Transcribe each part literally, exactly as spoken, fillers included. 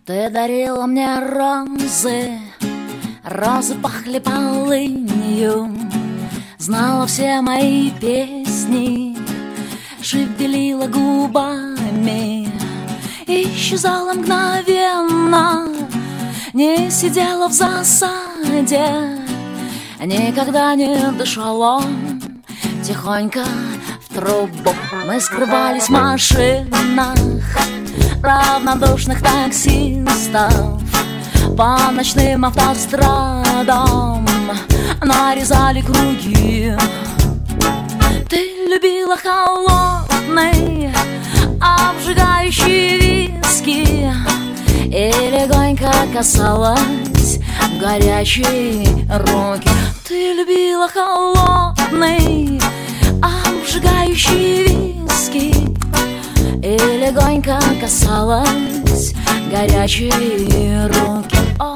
Ты дарила мне розы, розы пахли полынью, знала все мои песни, шевелила губами, исчезала мгновенно, не сидела в засаде, никогда не дышала тихонько в трубу. Мы скрывались в машинах равнодушных таксистов, по ночным автострадам нарезали круги. Ты любила холодный, обжигающий виски и легонько касалась горячей руки. Ты любила холодный, обжигающий виски и легонько касалась горячей руки. О.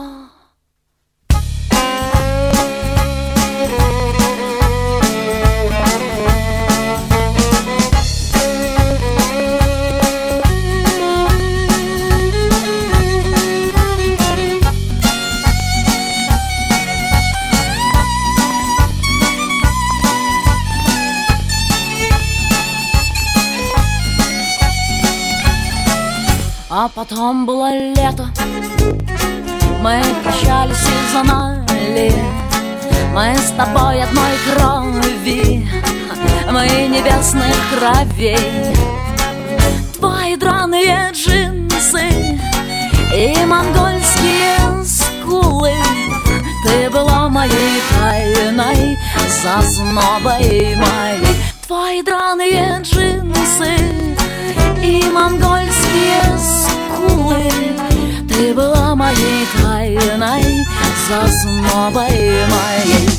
А потом было лето, мы прощались и знали, мы с тобой одной крови, мы небесных кровей. Твои драные джинсы и монгольские скулы, ты была моей тайной, зазнобой моей. Твои драные джинсы и монгольские скулы, ты была моей тайной, зазнобой моей.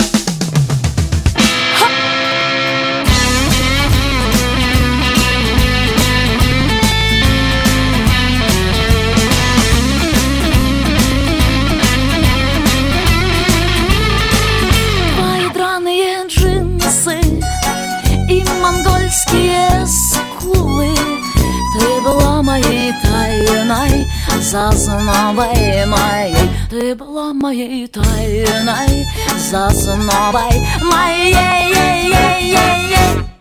Твои драные джинсы и монгольские скулы, ты была моей тайной, зазнобой моей. Ты была моей тайной, зазнобой моей.